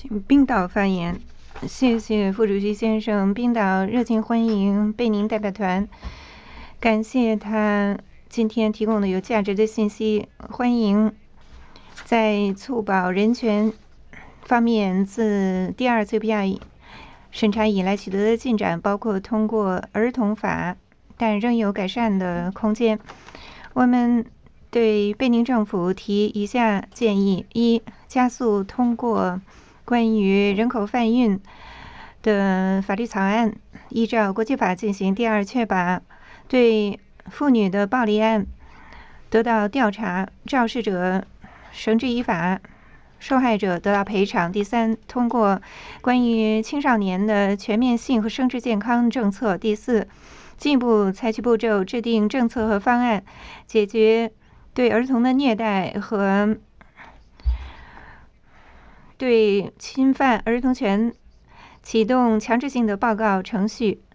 冰岛发言。谢谢副主席先生，冰岛热情欢迎贝宁代表团，感谢他今天提供的有价值的信息，欢迎在促保人权方面自第二次 PI 审查以来取得的进展，包括通过儿童法，但仍有改善的空间。我们对贝宁政府提以下建议：一、加速通过关于人口贩运的法律草案，依照国际法进行；第二，确保对妇女的暴力案得到调查，肇事者绳之以法，受害者得到赔偿；第三，通过关于青少年的全面性和生殖健康政策；第四，进一步采取步骤，制定政策和方案，解决对儿童的虐待和对侵犯儿童权启动强制性的报告程序。